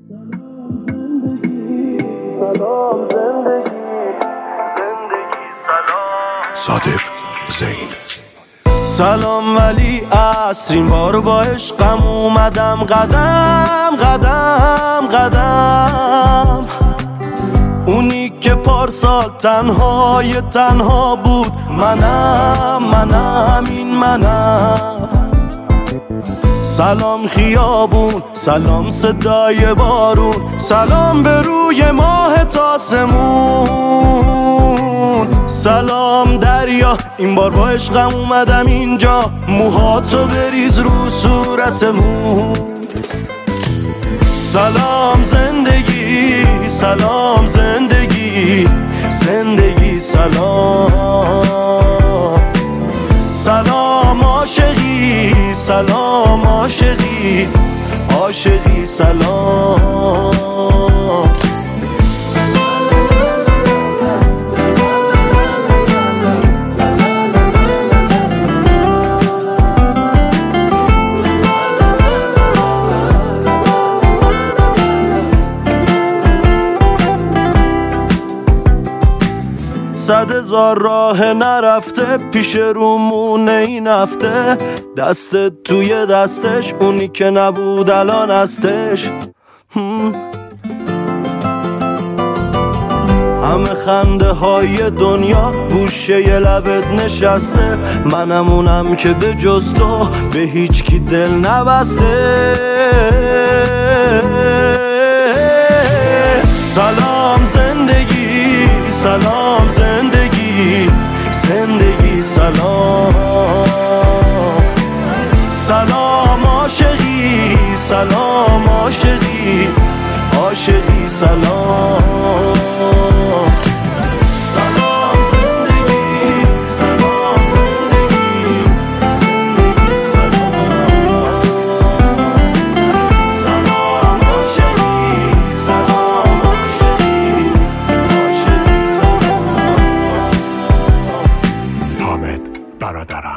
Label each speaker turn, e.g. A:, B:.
A: سلام زندگی، سلام صادق زین. سلام ولی عصر این بار با عشقم اومدم قدم قدم قدم. اونی که پارسال تنهای تنها بود منم این منم. سلام خیابون، سلام صدای بارون، سلام به روی ماه تاسمون. سلام دریا، این بار با عشقم اومدم اینجا، موهاتو بریز رو صورتمون. سلام زندگی، سلام زندگی، زندگی سلام. سلام عاشقی، سلام عاشقی، عاشقی سلام. صد هزار راه نرفته پیش رومونه این هفته، دست توی دستش اونی که نبود الان هستش. همه خنده های دنیا گوشه ی لبت نشسته، منم اونم که به جز تو به هیچ کی دل نبسته. سلام زندگی، سلام زندگی، زندگی سلام. سلام عاشقی، سلام عاشقی، عاشقی سلام. سلام زندگی، سلام زندگی، زندگی سلام. سلام عاشقی، سلام عاشقی، عاشقی سلام.
B: حامد برادرم.